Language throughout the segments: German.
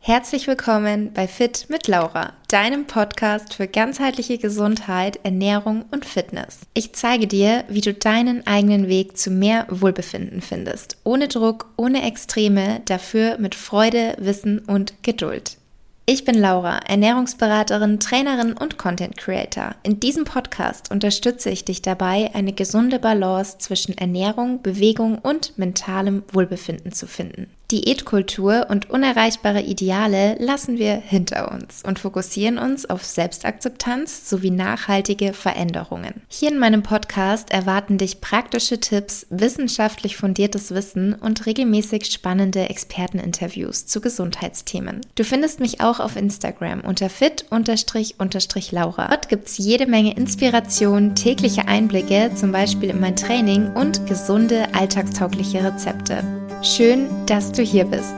Herzlich willkommen bei Fit mit Laura, deinem Podcast für ganzheitliche Gesundheit, Ernährung und Fitness. Ich zeige dir, wie du deinen eigenen Weg zu mehr Wohlbefinden findest. Ohne Druck, ohne Extreme, dafür mit Freude, Wissen und Geduld. Ich bin Laura, Ernährungsberaterin, Trainerin und Content Creator. In diesem Podcast unterstütze ich dich dabei, eine gesunde Balance zwischen Ernährung, Bewegung und mentalem Wohlbefinden zu finden. Diätkultur und unerreichbare Ideale lassen wir hinter uns und fokussieren uns auf Selbstakzeptanz sowie nachhaltige Veränderungen. Hier in meinem Podcast erwarten dich praktische Tipps, wissenschaftlich fundiertes Wissen und regelmäßig spannende Experteninterviews zu Gesundheitsthemen. Du findest mich auch auf Instagram unter fit__Laura. Dort gibt's jede Menge Inspiration, tägliche Einblicke, zum Beispiel in mein Training und gesunde, alltagstaugliche Rezepte. Schön, dass du hier bist.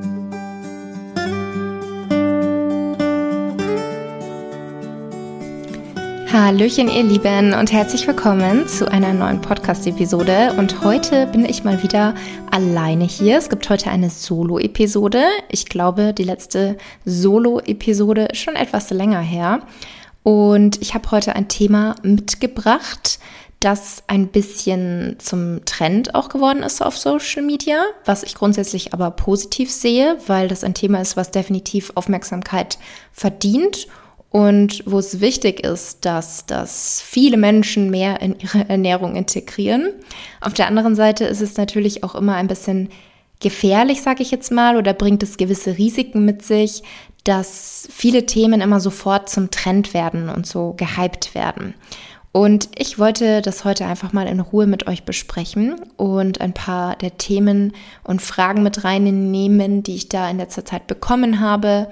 Hallöchen ihr Lieben und herzlich willkommen zu einer neuen Podcast-Episode und heute bin ich mal wieder alleine hier. Es gibt heute eine Solo-Episode. Ich glaube, die letzte Solo-Episode ist schon etwas länger her und ich habe heute ein Thema mitgebracht, das ein bisschen zum Trend auch geworden ist auf Social Media, was ich grundsätzlich aber positiv sehe, weil das ein Thema ist, was definitiv Aufmerksamkeit verdient und wo es wichtig ist, dass das viele Menschen mehr in ihre Ernährung integrieren. Auf der anderen Seite ist es natürlich auch immer ein bisschen gefährlich, sage ich jetzt mal, oder bringt es gewisse Risiken mit sich, dass viele Themen immer sofort zum Trend werden und so gehypt werden. Und ich wollte das heute einfach mal in Ruhe mit euch besprechen und ein paar der Themen und Fragen mit reinnehmen, die ich da in letzter Zeit bekommen habe.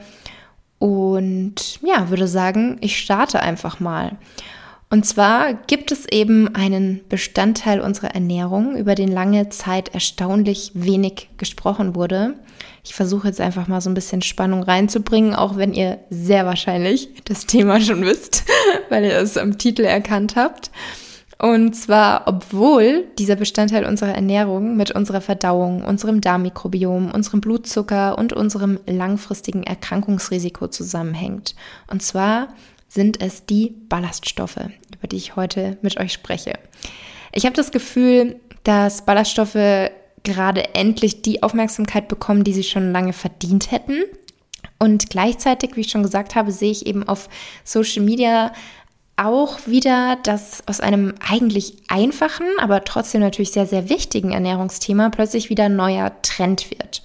Und ja, würde sagen, ich starte einfach mal. Und zwar gibt es eben einen Bestandteil unserer Ernährung, über den lange Zeit erstaunlich wenig gesprochen wurde. Ich versuche jetzt einfach mal so ein bisschen Spannung reinzubringen, auch wenn ihr sehr wahrscheinlich das Thema schon wisst, weil ihr es am Titel erkannt habt. Und zwar, obwohl dieser Bestandteil unserer Ernährung mit unserer Verdauung, unserem Darmmikrobiom, unserem Blutzucker und unserem langfristigen Erkrankungsrisiko zusammenhängt. Und zwar sind es die Ballaststoffe, über die ich heute mit euch spreche. Ich habe das Gefühl, dass Ballaststoffe gerade endlich die Aufmerksamkeit bekommen, die sie schon lange verdient hätten. Und gleichzeitig, wie ich schon gesagt habe, sehe ich eben auf Social Media auch wieder, dass aus einem eigentlich einfachen, aber trotzdem natürlich sehr, sehr wichtigen Ernährungsthema plötzlich wieder ein neuer Trend wird.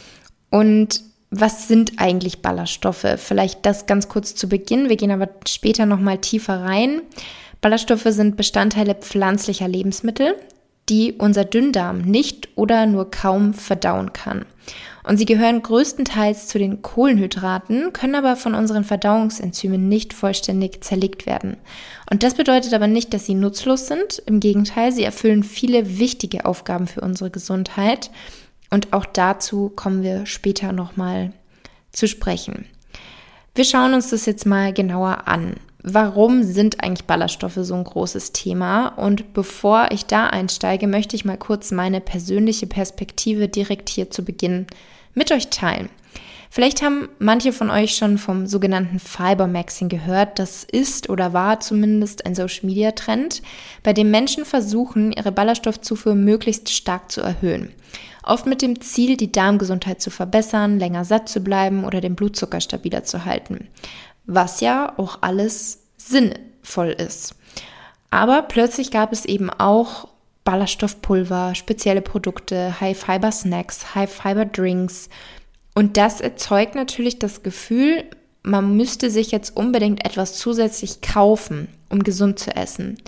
Und was sind eigentlich Ballaststoffe? Vielleicht das ganz kurz zu Beginn. Wir gehen aber später nochmal tiefer rein. Ballaststoffe sind Bestandteile pflanzlicher Lebensmittel, die unser Dünndarm nicht oder nur kaum verdauen kann. Und sie gehören größtenteils zu den Kohlenhydraten, können aber von unseren Verdauungsenzymen nicht vollständig zerlegt werden. Und das bedeutet aber nicht, dass sie nutzlos sind. Im Gegenteil, sie erfüllen viele wichtige Aufgaben für unsere Gesundheit. Und auch dazu kommen wir später nochmal zu sprechen. Wir schauen uns das jetzt mal genauer an. Warum sind eigentlich Ballaststoffe so ein großes Thema? Und bevor ich da einsteige, möchte ich mal kurz meine persönliche Perspektive direkt hier zu Beginn mit euch teilen. Vielleicht haben manche von euch schon vom sogenannten Fiber-Maxing gehört. Das ist oder war zumindest ein Social-Media-Trend, bei dem Menschen versuchen, ihre Ballaststoffzufuhr möglichst stark zu erhöhen. Oft mit dem Ziel, die Darmgesundheit zu verbessern, länger satt zu bleiben oder den Blutzucker stabiler zu halten. Was ja auch alles sinnvoll ist. Aber plötzlich gab es eben auch Ballaststoffpulver, spezielle Produkte, High-Fiber-Snacks, High-Fiber-Drinks. Und das erzeugt natürlich das Gefühl, man müsste sich jetzt unbedingt etwas zusätzlich kaufen, um gesund zu essen.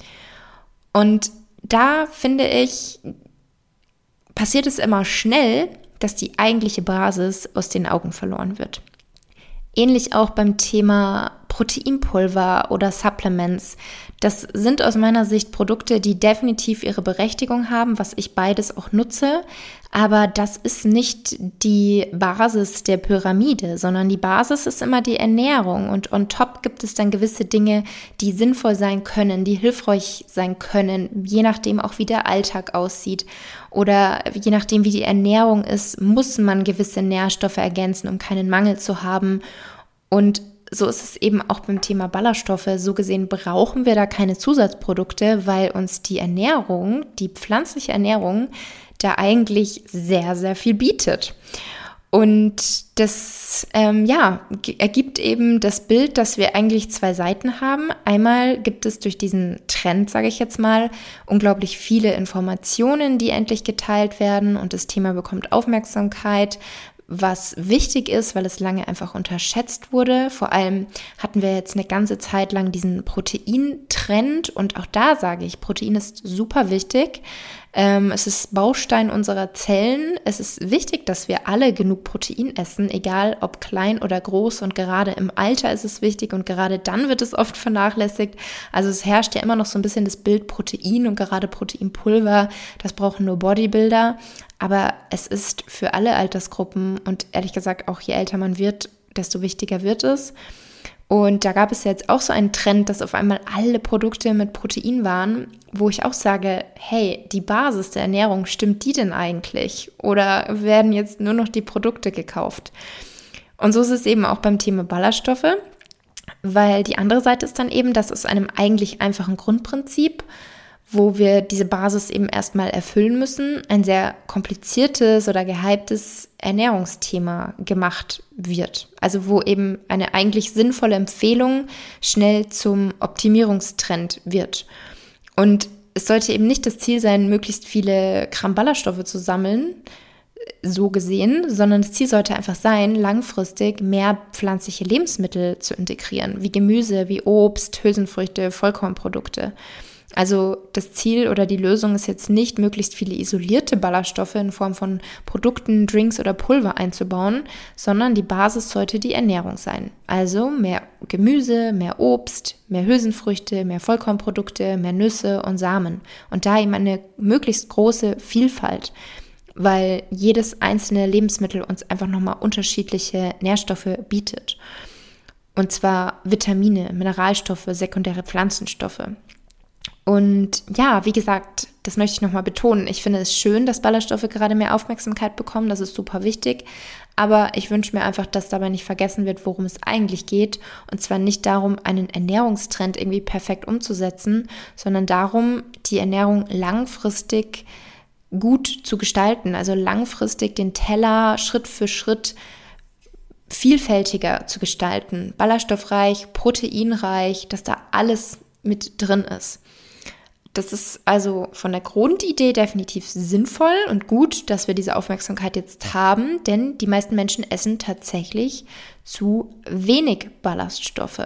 Und da finde ich, passiert es immer schnell, dass die eigentliche Basis aus den Augen verloren wird. Ähnlich auch beim Thema Proteinpulver oder Supplements. Das sind aus meiner Sicht Produkte, die definitiv ihre Berechtigung haben, was ich beides auch nutze. Aber das ist nicht die Basis der Pyramide, sondern die Basis ist immer die Ernährung. Und on top gibt es dann gewisse Dinge, die sinnvoll sein können, die hilfreich sein können, je nachdem auch wie der Alltag aussieht. Oder je nachdem wie die Ernährung ist, muss man gewisse Nährstoffe ergänzen, um keinen Mangel zu haben. Und so ist es eben auch beim Thema Ballaststoffe. So gesehen brauchen wir da keine Zusatzprodukte, weil uns die Ernährung, die pflanzliche Ernährung, da eigentlich sehr, sehr viel bietet. Und das ergibt eben das Bild, dass wir eigentlich zwei Seiten haben. Einmal gibt es durch diesen Trend, sage ich jetzt mal, unglaublich viele Informationen, die endlich geteilt werden und das Thema bekommt Aufmerksamkeit, was wichtig ist, weil es lange einfach unterschätzt wurde. Vor allem hatten wir jetzt eine ganze Zeit lang diesen Proteintrend und auch da sage ich, Protein ist super wichtig. Es ist Baustein unserer Zellen. Es ist wichtig, dass wir alle genug Protein essen, egal ob klein oder groß, und gerade im Alter ist es wichtig und gerade dann wird es oft vernachlässigt. Also es herrscht ja immer noch so ein bisschen das Bild Protein und gerade Proteinpulver, das brauchen nur Bodybuilder. Aber es ist für alle Altersgruppen und ehrlich gesagt auch je älter man wird, desto wichtiger wird es. Und da gab es jetzt auch so einen Trend, dass auf einmal alle Produkte mit Protein waren, wo ich auch sage, hey, die Basis der Ernährung, stimmt die denn eigentlich? Oder werden jetzt nur noch die Produkte gekauft? Und so ist es eben auch beim Thema Ballaststoffe, weil die andere Seite ist dann eben, dass aus einem eigentlich einfachen Grundprinzip, wo wir diese Basis eben erstmal erfüllen müssen, ein sehr kompliziertes oder gehyptes Ernährungsthema gemacht wird. Also wo eben eine eigentlich sinnvolle Empfehlung schnell zum Optimierungstrend wird. Und es sollte eben nicht das Ziel sein, möglichst viele Gramm Ballaststoffe zu sammeln, so gesehen, sondern das Ziel sollte einfach sein, langfristig mehr pflanzliche Lebensmittel zu integrieren, wie Gemüse, wie Obst, Hülsenfrüchte, Vollkornprodukte. Also das Ziel oder die Lösung ist jetzt nicht, möglichst viele isolierte Ballaststoffe in Form von Produkten, Drinks oder Pulver einzubauen, sondern die Basis sollte die Ernährung sein. Also mehr Gemüse, mehr Obst, mehr Hülsenfrüchte, mehr Vollkornprodukte, mehr Nüsse und Samen. Und da eben eine möglichst große Vielfalt, weil jedes einzelne Lebensmittel uns einfach nochmal unterschiedliche Nährstoffe bietet. Und zwar Vitamine, Mineralstoffe, sekundäre Pflanzenstoffe. Und ja, wie gesagt, das möchte ich nochmal betonen. Ich finde es schön, dass Ballaststoffe gerade mehr Aufmerksamkeit bekommen. Das ist super wichtig. Aber ich wünsche mir einfach, dass dabei nicht vergessen wird, worum es eigentlich geht. Und zwar nicht darum, einen Ernährungstrend irgendwie perfekt umzusetzen, sondern darum, die Ernährung langfristig gut zu gestalten. Also langfristig den Teller Schritt für Schritt vielfältiger zu gestalten. Ballaststoffreich, proteinreich, dass da alles mit drin ist. Das ist also von der Grundidee definitiv sinnvoll und gut, dass wir diese Aufmerksamkeit jetzt haben, denn die meisten Menschen essen tatsächlich zu wenig Ballaststoffe.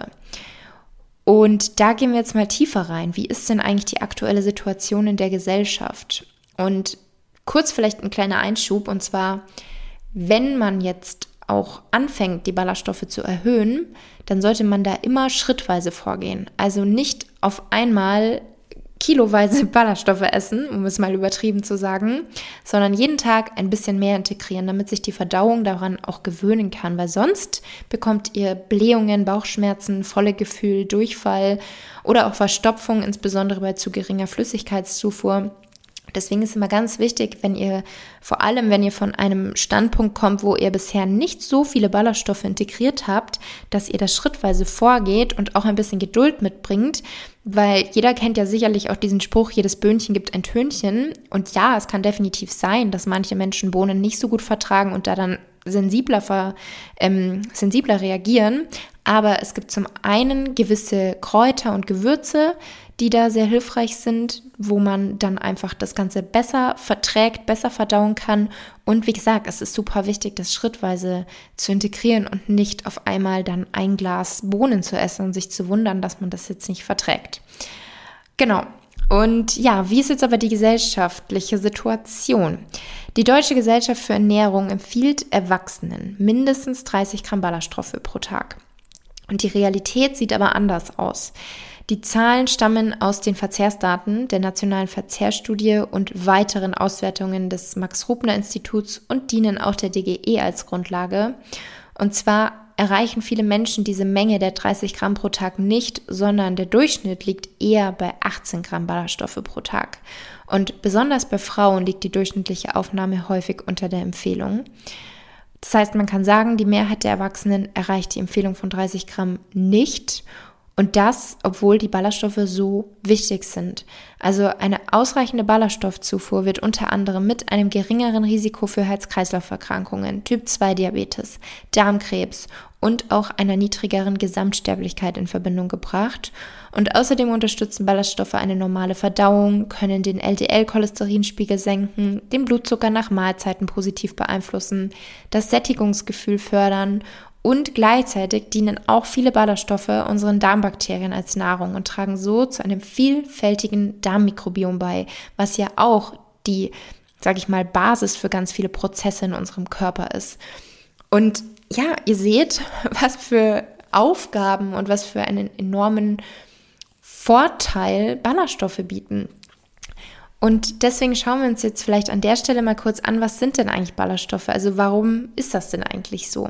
Und da gehen wir jetzt mal tiefer rein. Wie ist denn eigentlich die aktuelle Situation in der Gesellschaft? Und kurz vielleicht ein kleiner Einschub, und zwar, wenn man jetzt auch anfängt, die Ballaststoffe zu erhöhen, dann sollte man da immer schrittweise vorgehen. Also nicht auf einmal kiloweise Ballaststoffe essen, um es mal übertrieben zu sagen, sondern jeden Tag ein bisschen mehr integrieren, damit sich die Verdauung daran auch gewöhnen kann, weil sonst bekommt ihr Blähungen, Bauchschmerzen, volle Gefühl, Durchfall oder auch Verstopfung, insbesondere bei zu geringer Flüssigkeitszufuhr. Deswegen ist immer ganz wichtig, vor allem wenn ihr von einem Standpunkt kommt, wo ihr bisher nicht so viele Ballaststoffe integriert habt, dass ihr das schrittweise vorgeht und auch ein bisschen Geduld mitbringt, weil jeder kennt ja sicherlich auch diesen Spruch, jedes Böhnchen gibt ein Tönchen. Und ja, es kann definitiv sein, dass manche Menschen Bohnen nicht so gut vertragen und da dann sensibler reagieren. Aber es gibt zum einen gewisse Kräuter und Gewürze, die da sehr hilfreich sind, wo man dann einfach das Ganze besser verträgt, besser verdauen kann. Und wie gesagt, es ist super wichtig, das schrittweise zu integrieren und nicht auf einmal dann ein Glas Bohnen zu essen und sich zu wundern, dass man das jetzt nicht verträgt. Genau. Und ja, wie ist jetzt aber die gesellschaftliche Situation? Die Deutsche Gesellschaft für Ernährung empfiehlt Erwachsenen mindestens 30 Gramm Ballaststoffe pro Tag. Und die Realität sieht aber anders aus. Die Zahlen stammen aus den Verzehrsdaten der Nationalen Verzehrstudie und weiteren Auswertungen des Max-Rubner-Instituts und dienen auch der DGE als Grundlage. Und zwar erreichen viele Menschen diese Menge der 30 Gramm pro Tag nicht, sondern der Durchschnitt liegt eher bei 18 Gramm Ballaststoffe pro Tag. Und besonders bei Frauen liegt die durchschnittliche Aufnahme häufig unter der Empfehlung. Das heißt, man kann sagen, die Mehrheit der Erwachsenen erreicht die Empfehlung von 30 Gramm nicht. Und das, obwohl die Ballaststoffe so wichtig sind. Also eine ausreichende Ballaststoffzufuhr wird unter anderem mit einem geringeren Risiko für Herz-Kreislauf-Erkrankungen, Typ-2-Diabetes, Darmkrebs und auch einer niedrigeren Gesamtsterblichkeit in Verbindung gebracht. Und außerdem unterstützen Ballaststoffe eine normale Verdauung, können den LDL-Cholesterinspiegel senken, den Blutzucker nach Mahlzeiten positiv beeinflussen, das Sättigungsgefühl fördern und gleichzeitig dienen auch viele Ballaststoffe unseren Darmbakterien als Nahrung und tragen so zu einem vielfältigen Darmmikrobiom bei, was ja auch die, sage ich mal, Basis für ganz viele Prozesse in unserem Körper ist. Und ja, ihr seht, was für Aufgaben und was für einen enormen Vorteil Ballaststoffe bieten. Und deswegen schauen wir uns jetzt vielleicht an der Stelle mal kurz an, was sind denn eigentlich Ballaststoffe? Also warum ist das denn eigentlich so?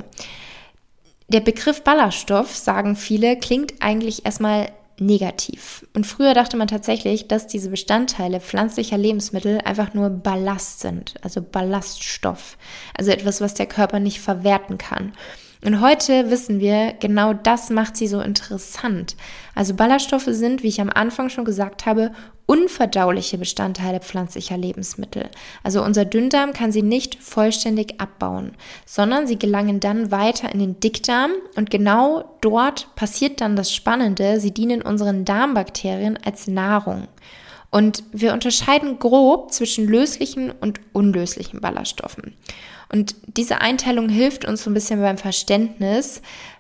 Der Begriff Ballaststoff, sagen viele, klingt eigentlich erstmal negativ. Und früher dachte man tatsächlich, dass diese Bestandteile pflanzlicher Lebensmittel einfach nur Ballast sind, also Ballaststoff, also etwas, was der Körper nicht verwerten kann. Und heute wissen wir, genau das macht sie so interessant. Also Ballaststoffe sind, wie ich am Anfang schon gesagt habe, unverdauliche Bestandteile pflanzlicher Lebensmittel. Also unser Dünndarm kann sie nicht vollständig abbauen, sondern sie gelangen dann weiter in den Dickdarm und genau dort passiert dann das Spannende, sie dienen unseren Darmbakterien als Nahrung. Und wir unterscheiden grob zwischen löslichen und unlöslichen Ballaststoffen. Und diese Einteilung hilft uns so ein bisschen beim Verständnis,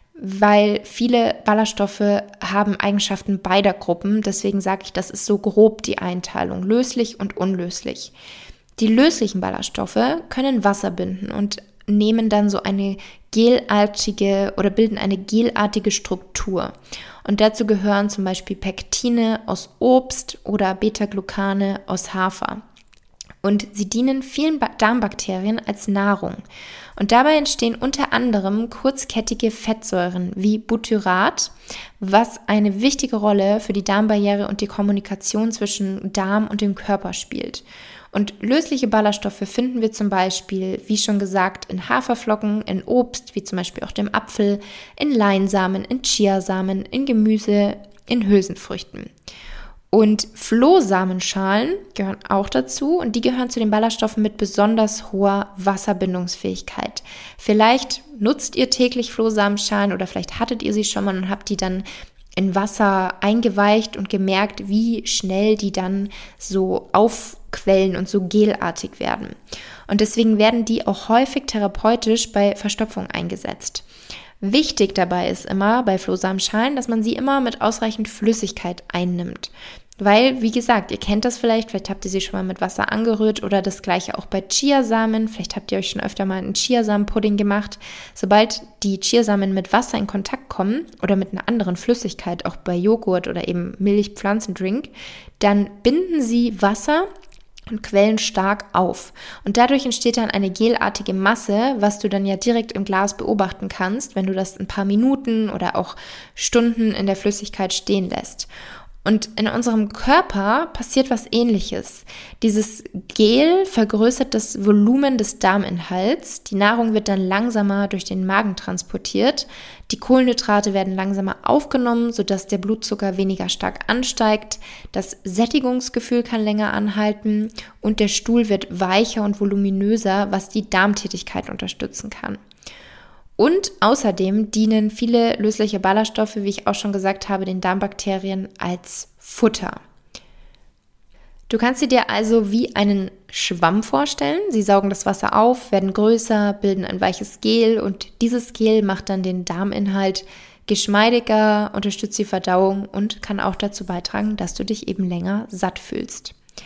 weil viele Ballaststoffe haben Eigenschaften beider Gruppen. Deswegen sage ich, das ist so grob die Einteilung, löslich und unlöslich. Die löslichen Ballaststoffe können Wasser binden und nehmen dann so eine gelartige oder bilden eine gelartige Struktur. Und dazu gehören zum Beispiel Pektine aus Obst oder Beta-Glucane aus Hafer. Und sie dienen vielen Darmbakterien als Nahrung. Und dabei entstehen unter anderem kurzkettige Fettsäuren wie Butyrat, was eine wichtige Rolle für die Darmbarriere und die Kommunikation zwischen Darm und dem Körper spielt. Und lösliche Ballaststoffe finden wir zum Beispiel, wie schon gesagt, in Haferflocken, in Obst, wie zum Beispiel auch dem Apfel, in Leinsamen, in Chiasamen, in Gemüse, in Hülsenfrüchten. Und Flohsamenschalen gehören auch dazu und die gehören zu den Ballaststoffen mit besonders hoher Wasserbindungsfähigkeit. Vielleicht nutzt ihr täglich Flohsamenschalen oder vielleicht hattet ihr sie schon mal und habt die dann in Wasser eingeweicht und gemerkt, wie schnell die dann so aufquellen und so gelartig werden. Und deswegen werden die auch häufig therapeutisch bei Verstopfung eingesetzt. Wichtig dabei ist immer bei Flohsamenschalen, dass man sie immer mit ausreichend Flüssigkeit einnimmt. Weil, wie gesagt, ihr kennt das vielleicht habt ihr sie schon mal mit Wasser angerührt oder das gleiche auch bei Chiasamen. Vielleicht habt ihr euch schon öfter mal einen Chiasamenpudding gemacht. Sobald die Chiasamen mit Wasser in Kontakt kommen oder mit einer anderen Flüssigkeit, auch bei Joghurt oder eben Milch, Pflanzendrink, dann binden sie Wasser und quellen stark auf. Und dadurch entsteht dann eine gelartige Masse, was du dann ja direkt im Glas beobachten kannst, wenn du das ein paar Minuten oder auch Stunden in der Flüssigkeit stehen lässt. Und in unserem Körper passiert was Ähnliches. Dieses Gel vergrößert das Volumen des Darminhalts. Die Nahrung wird dann langsamer durch den Magen transportiert. Die Kohlenhydrate werden langsamer aufgenommen, sodass der Blutzucker weniger stark ansteigt. Das Sättigungsgefühl kann länger anhalten und der Stuhl wird weicher und voluminöser, was die Darmtätigkeit unterstützen kann. Und außerdem dienen viele lösliche Ballaststoffe, wie ich auch schon gesagt habe, den Darmbakterien als Futter. Du kannst sie dir also wie einen Schwamm vorstellen. Sie saugen das Wasser auf, werden größer, bilden ein weiches Gel und dieses Gel macht dann den Darminhalt geschmeidiger, unterstützt die Verdauung und kann auch dazu beitragen, dass du dich eben länger satt fühlst.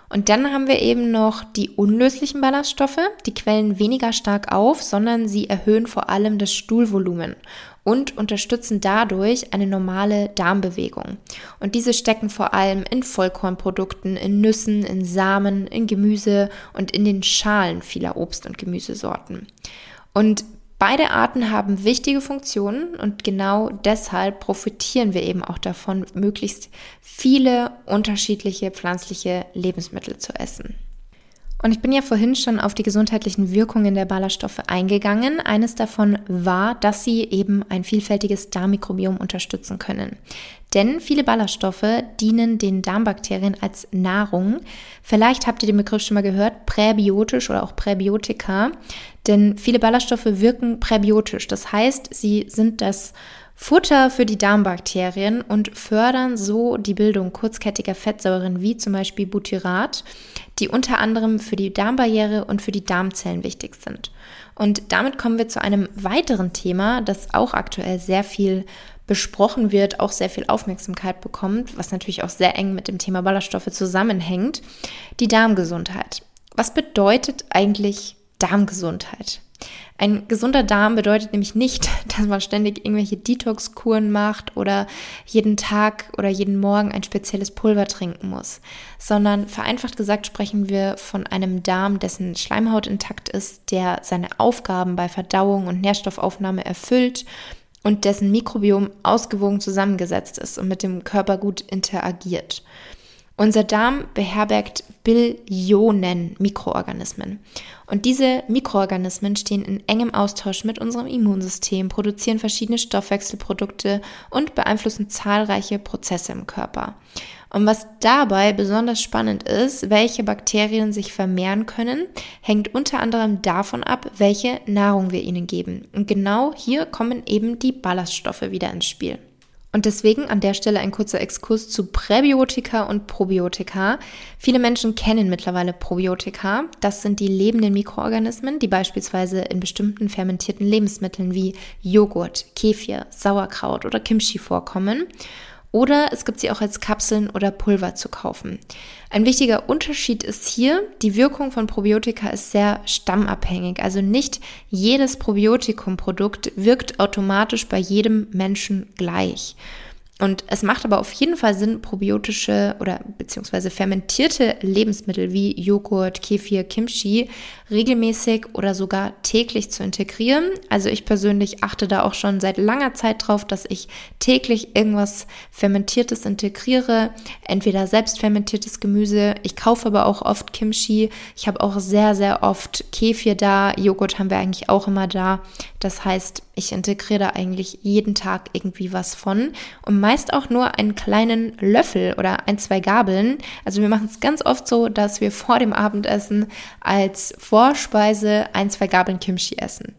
Und dann haben wir eben noch die unlöslichen Ballaststoffe. Die quellen weniger stark auf, sondern sie erhöhen vor allem das Stuhlvolumen und unterstützen dadurch eine normale Darmbewegung. Und diese stecken vor allem in Vollkornprodukten, in Nüssen, in Samen, in Gemüse und in den Schalen vieler Obst- und Gemüsesorten. Und beide Arten haben wichtige Funktionen und genau deshalb profitieren wir eben auch davon, möglichst viele unterschiedliche pflanzliche Lebensmittel zu essen. Und ich bin ja vorhin schon auf die gesundheitlichen Wirkungen der Ballaststoffe eingegangen. Eines davon war, dass sie eben ein vielfältiges Darmmikrobiom unterstützen können. Denn viele Ballaststoffe dienen den Darmbakterien als Nahrung. Vielleicht habt ihr den Begriff schon mal gehört, präbiotisch oder auch Präbiotika. Denn viele Ballaststoffe wirken präbiotisch. Das heißt, sie sind das Futter für die Darmbakterien und fördern so die Bildung kurzkettiger Fettsäuren wie zum Beispiel Butyrat, die unter anderem für die Darmbarriere und für die Darmzellen wichtig sind. Und damit kommen wir zu einem weiteren Thema, das auch aktuell sehr viel besprochen wird, auch sehr viel Aufmerksamkeit bekommt, was natürlich auch sehr eng mit dem Thema Ballaststoffe zusammenhängt, die Darmgesundheit. Was bedeutet eigentlich Darmgesundheit? Ein gesunder Darm bedeutet nämlich nicht, dass man ständig irgendwelche Detox-Kuren macht oder jeden Tag oder jeden Morgen ein spezielles Pulver trinken muss, sondern vereinfacht gesagt sprechen wir von einem Darm, dessen Schleimhaut intakt ist, der seine Aufgaben bei Verdauung und Nährstoffaufnahme erfüllt und dessen Mikrobiom ausgewogen zusammengesetzt ist und mit dem Körper gut interagiert. Unser Darm beherbergt Billionen Mikroorganismen. Und diese Mikroorganismen stehen in engem Austausch mit unserem Immunsystem, produzieren verschiedene Stoffwechselprodukte und beeinflussen zahlreiche Prozesse im Körper. Und was dabei besonders spannend ist, welche Bakterien sich vermehren können, hängt unter anderem davon ab, welche Nahrung wir ihnen geben. Und genau hier kommen eben die Ballaststoffe wieder ins Spiel. Und deswegen an der Stelle ein kurzer Exkurs zu Präbiotika und Probiotika. Viele Menschen kennen mittlerweile Probiotika. Das sind die lebenden Mikroorganismen, die beispielsweise in bestimmten fermentierten Lebensmitteln wie Joghurt, Kefir, Sauerkraut oder Kimchi vorkommen. Oder es gibt sie auch als Kapseln oder Pulver zu kaufen. Ein wichtiger Unterschied ist hier, die Wirkung von Probiotika ist sehr stammabhängig. Also nicht jedes Probiotikumprodukt wirkt automatisch bei jedem Menschen gleich. Und es macht aber auf jeden Fall Sinn, probiotische oder beziehungsweise fermentierte Lebensmittel wie Joghurt, Kefir, Kimchi regelmäßig oder sogar täglich zu integrieren. Also ich persönlich achte da auch schon seit langer Zeit drauf, dass ich täglich irgendwas Fermentiertes integriere, entweder selbst fermentiertes Gemüse. Ich kaufe aber auch oft Kimchi. Ich habe auch sehr, sehr oft Kefir da. Joghurt haben wir eigentlich auch immer da. Das heißt, ich integriere da eigentlich jeden Tag irgendwie was von und meist auch nur einen kleinen Löffel oder 1-2 Gabeln. Also wir machen es ganz oft so, dass wir vor dem Abendessen als Vorspeise 1-2 Gabeln Kimchi essen.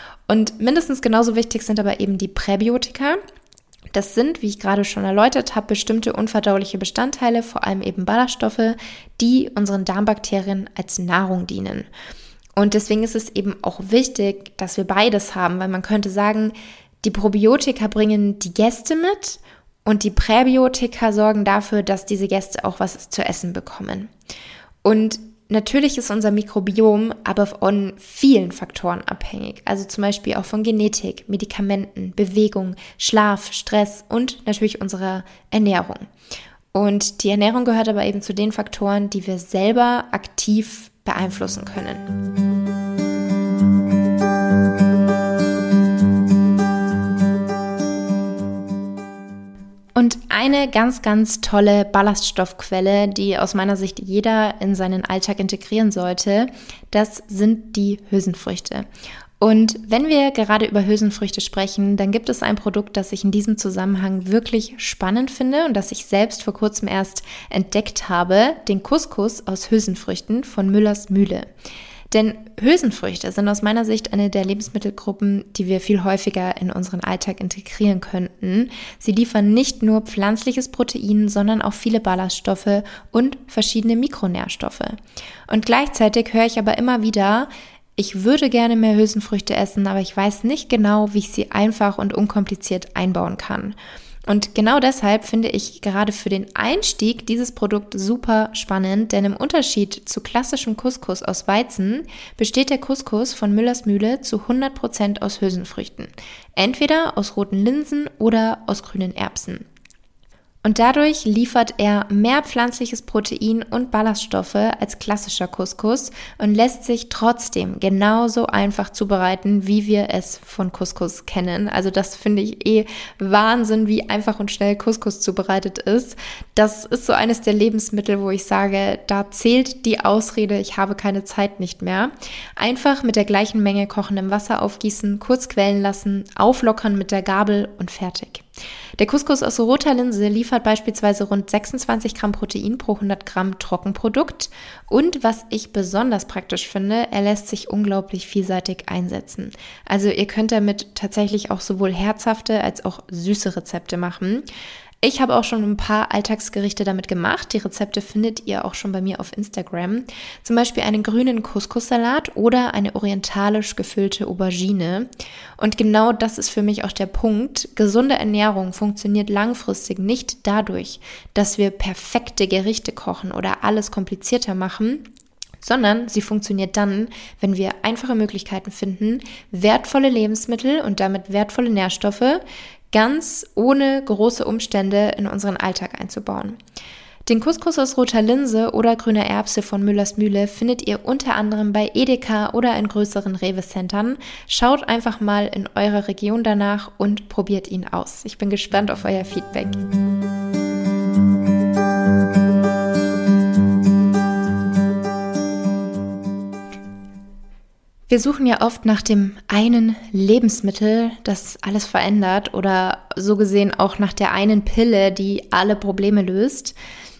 Und mindestens genauso wichtig sind aber eben die Präbiotika. Das sind, wie ich gerade schon erläutert habe, bestimmte unverdauliche Bestandteile, vor allem eben Ballaststoffe, die unseren Darmbakterien als Nahrung dienen. Und deswegen ist es eben auch wichtig, dass wir beides haben, weil man könnte sagen, die Probiotika bringen die Gäste mit und die Präbiotika sorgen dafür, dass diese Gäste auch was zu essen bekommen. Und natürlich ist unser Mikrobiom aber von vielen Faktoren abhängig, also zum Beispiel auch von Genetik, Medikamenten, Bewegung, Schlaf, Stress und natürlich unserer Ernährung. Und die Ernährung gehört aber eben zu den Faktoren, die wir selber aktiv beeinflussen können. Und eine ganz, ganz tolle Ballaststoffquelle, die aus meiner Sicht jeder in seinen Alltag integrieren sollte, das sind die Hülsenfrüchte. Und wenn wir gerade über Hülsenfrüchte sprechen, dann gibt es ein Produkt, das ich in diesem Zusammenhang wirklich spannend finde und das ich selbst vor kurzem erst entdeckt habe, den Couscous aus Hülsenfrüchten von Müllers Mühle. Denn Hülsenfrüchte sind aus meiner Sicht eine der Lebensmittelgruppen, die wir viel häufiger in unseren Alltag integrieren könnten. Sie liefern nicht nur pflanzliches Protein, sondern auch viele Ballaststoffe und verschiedene Mikronährstoffe. Und gleichzeitig höre ich aber immer wieder, ich würde gerne mehr Hülsenfrüchte essen, aber ich weiß nicht genau, wie ich sie einfach und unkompliziert einbauen kann. Und genau deshalb finde ich gerade für den Einstieg dieses Produkt super spannend, denn im Unterschied zu klassischem Couscous aus Weizen besteht der Couscous von Müllers Mühle zu 100% aus Hülsenfrüchten. Entweder aus roten Linsen oder aus grünen Erbsen. Und dadurch liefert er mehr pflanzliches Protein und Ballaststoffe als klassischer Couscous und lässt sich trotzdem genauso einfach zubereiten, wie wir es von Couscous kennen. Also das finde ich Wahnsinn, wie einfach und schnell Couscous zubereitet ist. Das ist so eines der Lebensmittel, wo ich sage, da zählt die Ausrede, ich habe keine Zeit nicht mehr. Einfach mit der gleichen Menge kochendem Wasser aufgießen, kurz quellen lassen, auflockern mit der Gabel und fertig. Der Couscous aus roter Linse liefert beispielsweise rund 26 Gramm Protein pro 100 Gramm Trockenprodukt und was ich besonders praktisch finde, er lässt sich unglaublich vielseitig einsetzen. Also ihr könnt damit tatsächlich auch sowohl herzhafte als auch süße Rezepte machen. Ich habe auch schon ein paar Alltagsgerichte damit gemacht. Die Rezepte findet ihr auch schon bei mir auf Instagram. Zum Beispiel einen grünen Couscous-Salat oder eine orientalisch gefüllte Aubergine. Und genau das ist für mich auch der Punkt. Gesunde Ernährung funktioniert langfristig nicht dadurch, dass wir perfekte Gerichte kochen oder alles komplizierter machen, sondern sie funktioniert dann, wenn wir einfache Möglichkeiten finden, wertvolle Lebensmittel und damit wertvolle Nährstoffe ganz ohne große Umstände in unseren Alltag einzubauen. Den Couscous aus roter Linse oder grüner Erbse von Müllers Mühle findet ihr unter anderem bei Edeka oder in größeren Rewe-Centern. Schaut einfach mal in eurer Region danach und probiert ihn aus. Ich bin gespannt auf euer Feedback. Wir suchen ja oft nach dem einen Lebensmittel, das alles verändert oder so gesehen auch nach der einen Pille, die alle Probleme löst.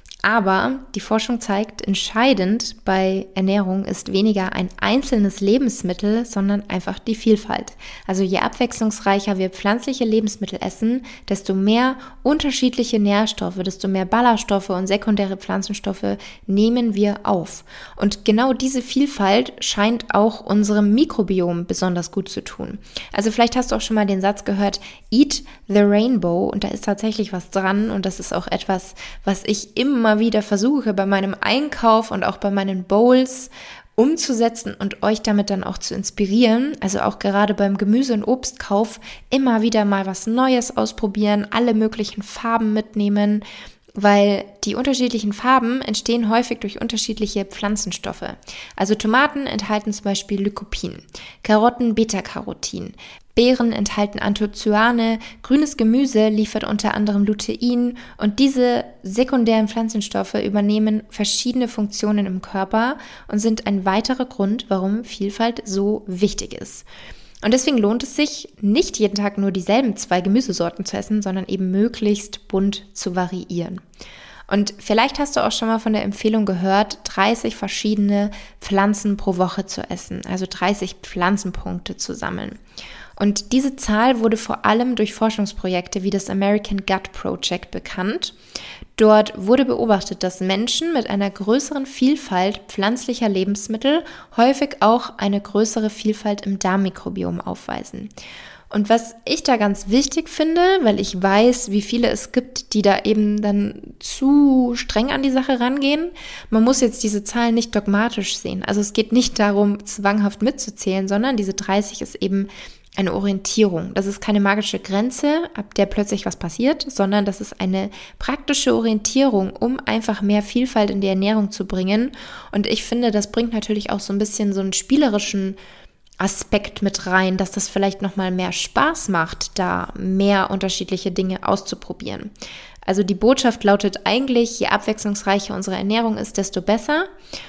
Aber die Forschung zeigt, entscheidend bei Ernährung ist weniger ein einzelnes Lebensmittel, sondern einfach die Vielfalt. Also je abwechslungsreicher wir pflanzliche Lebensmittel essen, desto mehr unterschiedliche Nährstoffe, desto mehr Ballaststoffe und sekundäre Pflanzenstoffe nehmen wir auf. Und genau diese Vielfalt scheint auch unserem Mikrobiom besonders gut zu tun. Also vielleicht hast du auch schon mal den Satz gehört, eat the rainbow, und da ist tatsächlich was dran und das ist auch etwas, was ich immer wieder versuche bei meinem Einkauf und auch bei meinen Bowls umzusetzen und euch damit dann auch zu inspirieren. Also auch gerade beim Gemüse- und Obstkauf immer wieder mal was Neues ausprobieren, alle möglichen Farben mitnehmen, weil die unterschiedlichen Farben entstehen häufig durch unterschiedliche Pflanzenstoffe. Also Tomaten enthalten zum Beispiel Lycopin, Karotten Beta-Carotin, Beeren enthalten Anthocyane, grünes Gemüse liefert unter anderem Lutein und diese sekundären Pflanzenstoffe übernehmen verschiedene Funktionen im Körper und sind ein weiterer Grund, warum Vielfalt so wichtig ist. Und deswegen lohnt es sich, nicht jeden Tag nur dieselben 2 Gemüsesorten zu essen, sondern eben möglichst bunt zu variieren. Und vielleicht hast du auch schon mal von der Empfehlung gehört, 30 verschiedene Pflanzen pro Woche zu essen, also 30 Pflanzenpunkte zu sammeln. Und diese Zahl wurde vor allem durch Forschungsprojekte wie das American Gut Project bekannt. Dort wurde beobachtet, dass Menschen mit einer größeren Vielfalt pflanzlicher Lebensmittel häufig auch eine größere Vielfalt im Darmmikrobiom aufweisen. Und was ich da ganz wichtig finde, weil ich weiß, wie viele es gibt, die da eben dann zu streng an die Sache rangehen, man muss jetzt diese Zahlen nicht dogmatisch sehen. Also es geht nicht darum, zwanghaft mitzuzählen, sondern diese 30 ist eben eine Orientierung. Das ist keine magische Grenze, ab der plötzlich was passiert, sondern das ist eine praktische Orientierung, um einfach mehr Vielfalt in die Ernährung zu bringen. Und ich finde, das bringt natürlich auch so ein bisschen so einen spielerischen Aspekt mit rein, dass das vielleicht nochmal mehr Spaß macht, da mehr unterschiedliche Dinge auszuprobieren. Also die Botschaft lautet eigentlich, je abwechslungsreicher unsere Ernährung ist, desto besser.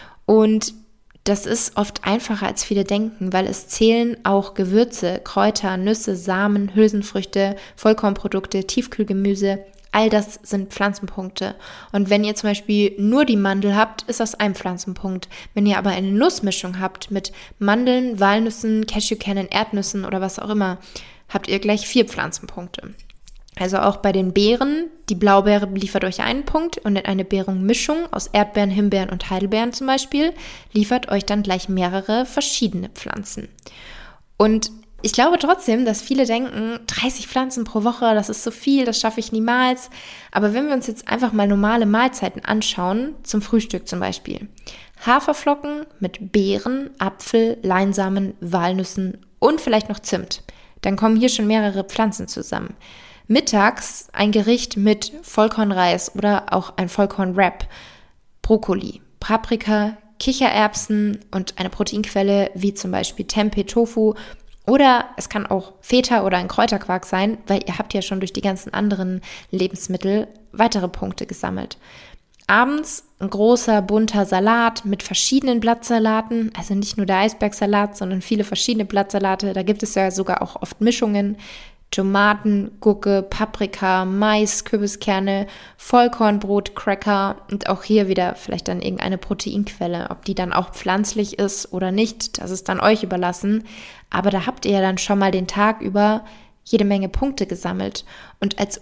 Und das ist oft einfacher, als viele denken, weil es zählen auch Gewürze, Kräuter, Nüsse, Samen, Hülsenfrüchte, Vollkornprodukte, Tiefkühlgemüse. All das sind Pflanzenpunkte. Und wenn ihr zum Beispiel nur die Mandel habt, ist das ein Pflanzenpunkt. Wenn ihr aber eine Nussmischung habt mit Mandeln, Walnüssen, Cashewkernen, Erdnüssen oder was auch immer, habt ihr gleich 4 Pflanzenpunkte. Also auch bei den Beeren, die Blaubeere liefert euch einen Punkt und eine Beerenmischung aus Erdbeeren, Himbeeren und Heidelbeeren zum Beispiel liefert euch dann gleich mehrere verschiedene Pflanzen. Und Ich glaube trotzdem, dass viele denken, 30 Pflanzen pro Woche, das ist so viel, das schaffe ich niemals. Aber wenn wir uns jetzt einfach mal normale Mahlzeiten anschauen, zum Frühstück zum Beispiel. Haferflocken mit Beeren, Apfel, Leinsamen, Walnüssen und vielleicht noch Zimt. Dann kommen hier schon mehrere Pflanzen zusammen. Mittags ein Gericht mit Vollkornreis oder auch ein Vollkornwrap, Brokkoli, Paprika, Kichererbsen und eine Proteinquelle wie zum Beispiel Tempeh Tofu. Oder es kann auch Feta oder ein Kräuterquark sein, weil ihr habt ja schon durch die ganzen anderen Lebensmittel weitere Punkte gesammelt. Abends ein großer, bunter Salat mit verschiedenen Blattsalaten, also nicht nur der Eisbergsalat, sondern viele verschiedene Blattsalate. Da gibt es ja sogar auch oft Mischungen. Tomaten, Gurke, Paprika, Mais, Kürbiskerne, Vollkornbrot, Cracker und auch hier wieder vielleicht dann irgendeine Proteinquelle. Ob die dann auch pflanzlich ist oder nicht, das ist dann euch überlassen. Aber da habt ihr ja dann schon mal den Tag über jede Menge Punkte gesammelt. Und als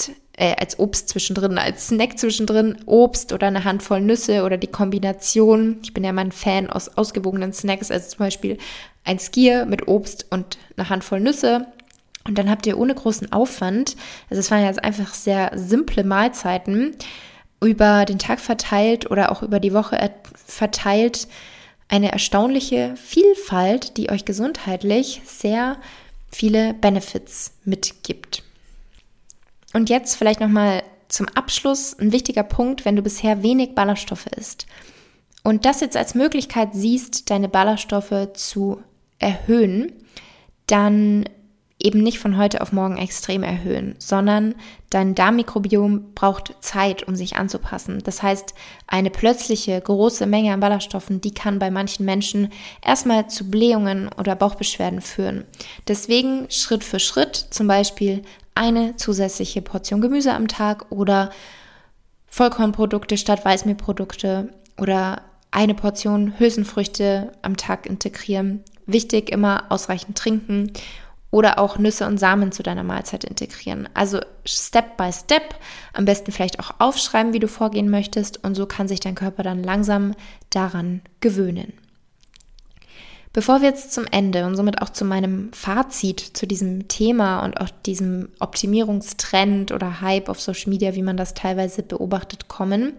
Snack zwischendrin, Obst oder eine Handvoll Nüsse oder die Kombination. Ich bin ja mal ein Fan aus ausgewogenen Snacks, also zum Beispiel ein Skier mit Obst und eine Handvoll Nüsse. Und dann habt ihr ohne großen Aufwand, also es waren jetzt einfach sehr simple Mahlzeiten, über den Tag verteilt oder auch über die Woche verteilt, eine erstaunliche Vielfalt, die euch gesundheitlich sehr viele Benefits mitgibt. Und jetzt vielleicht nochmal zum Abschluss ein wichtiger Punkt, wenn du bisher wenig Ballaststoffe isst und das jetzt als Möglichkeit siehst, deine Ballaststoffe zu erhöhen, dann eben nicht von heute auf morgen extrem erhöhen, sondern dein Darmmikrobiom braucht Zeit, um sich anzupassen. Das heißt, eine plötzliche große Menge an Ballaststoffen, die kann bei manchen Menschen erstmal zu Blähungen oder Bauchbeschwerden führen. Deswegen Schritt für Schritt, zum Beispiel eine zusätzliche Portion Gemüse am Tag oder Vollkornprodukte statt Weißmehlprodukte oder eine Portion Hülsenfrüchte am Tag integrieren. Wichtig, immer ausreichend trinken. Oder auch Nüsse und Samen zu deiner Mahlzeit integrieren. Also Step by Step, am besten vielleicht auch aufschreiben, wie du vorgehen möchtest. Und so kann sich dein Körper dann langsam daran gewöhnen. Bevor wir jetzt zum Ende und somit auch zu meinem Fazit zu diesem Thema und auch diesem Optimierungstrend oder Hype auf Social Media, wie man das teilweise beobachtet, kommen,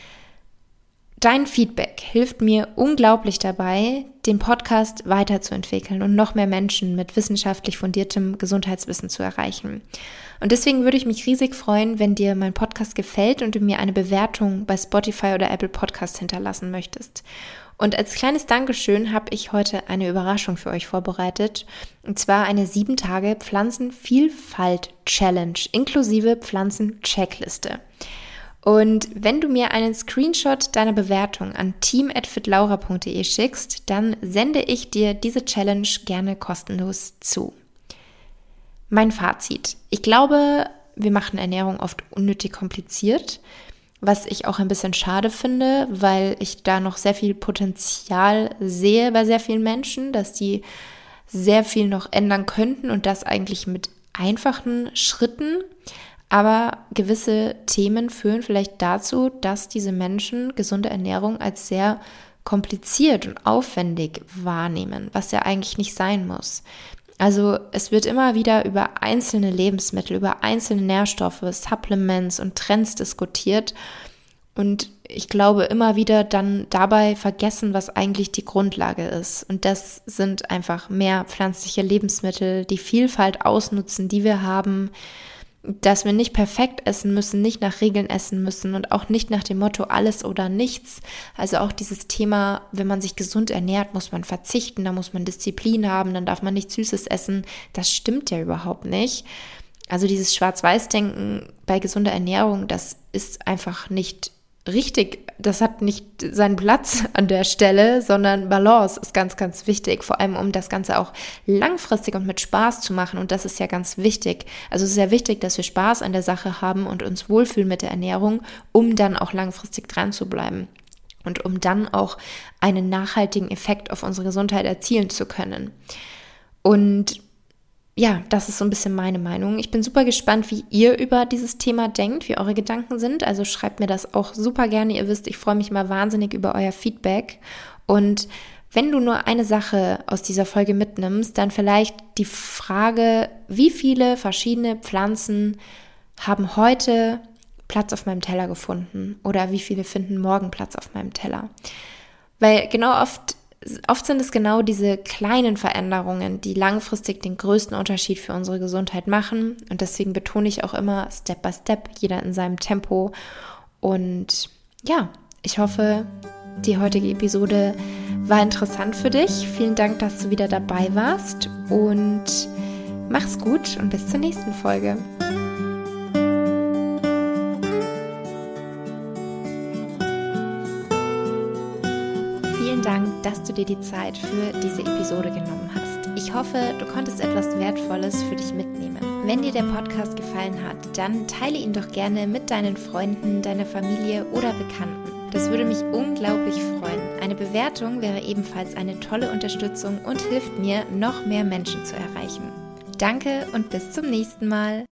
dein Feedback hilft mir unglaublich dabei, den Podcast weiterzuentwickeln und noch mehr Menschen mit wissenschaftlich fundiertem Gesundheitswissen zu erreichen. Und deswegen würde ich mich riesig freuen, wenn dir mein Podcast gefällt und du mir eine Bewertung bei Spotify oder Apple Podcast hinterlassen möchtest. Und als kleines Dankeschön habe ich heute eine Überraschung für euch vorbereitet. Und zwar eine 7-Tage Pflanzenvielfalt-Challenge inklusive Pflanzen-Checkliste. Und wenn du mir einen Screenshot deiner Bewertung an team@fitlaura.de schickst, dann sende ich dir diese Challenge gerne kostenlos zu. Mein Fazit. Ich glaube, wir machen Ernährung oft unnötig kompliziert, was ich auch ein bisschen schade finde, weil ich da noch sehr viel Potenzial sehe bei sehr vielen Menschen, dass die sehr viel noch ändern könnten und das eigentlich mit einfachen Schritten. Aber gewisse Themen führen vielleicht dazu, dass diese Menschen gesunde Ernährung als sehr kompliziert und aufwendig wahrnehmen, was ja eigentlich nicht sein muss. Also es wird immer wieder über einzelne Lebensmittel, über einzelne Nährstoffe, Supplements und Trends diskutiert. Und ich glaube immer wieder dann dabei vergessen, was eigentlich die Grundlage ist. Und das sind einfach mehr pflanzliche Lebensmittel, die Vielfalt ausnutzen, die wir haben, dass wir nicht perfekt essen müssen, nicht nach Regeln essen müssen und auch nicht nach dem Motto alles oder nichts. Also auch dieses Thema, wenn man sich gesund ernährt, muss man verzichten, da muss man Disziplin haben, dann darf man nichts Süßes essen. Das stimmt ja überhaupt nicht. Also dieses Schwarz-Weiß-Denken bei gesunder Ernährung, das ist einfach nicht richtig, das hat nicht seinen Platz an der Stelle, sondern Balance ist ganz, ganz wichtig, vor allem um das Ganze auch langfristig und mit Spaß zu machen und das ist ja ganz wichtig. Also es ist sehr wichtig, dass wir Spaß an der Sache haben und uns wohlfühlen mit der Ernährung, um dann auch langfristig dran zu bleiben und um dann auch einen nachhaltigen Effekt auf unsere Gesundheit erzielen zu können. Und ja, das ist so ein bisschen meine Meinung. Ich bin super gespannt, wie ihr über dieses Thema denkt, wie eure Gedanken sind. Also schreibt mir das auch super gerne. Ihr wisst, ich freue mich immer wahnsinnig über euer Feedback. Und Wenn du nur eine Sache aus dieser Folge mitnimmst, dann vielleicht die Frage, wie viele verschiedene Pflanzen haben heute Platz auf meinem Teller gefunden oder wie viele finden morgen Platz auf meinem Teller? Weil oft sind es genau diese kleinen Veränderungen, die langfristig den größten Unterschied für unsere Gesundheit machen. Und deswegen betone ich auch immer Step by Step, jeder in seinem Tempo. Und ja, ich hoffe, die heutige Episode war interessant für dich. Vielen Dank, dass du wieder dabei warst und mach's gut und bis zur nächsten Folge. Vielen Dank, dass du dir die Zeit für diese Episode genommen hast. Ich hoffe, du konntest etwas Wertvolles für dich mitnehmen. Wenn dir der Podcast gefallen hat, dann teile ihn doch gerne mit deinen Freunden, deiner Familie oder Bekannten. Das würde mich unglaublich freuen. Eine Bewertung wäre ebenfalls eine tolle Unterstützung und hilft mir, noch mehr Menschen zu erreichen. Danke und bis zum nächsten Mal.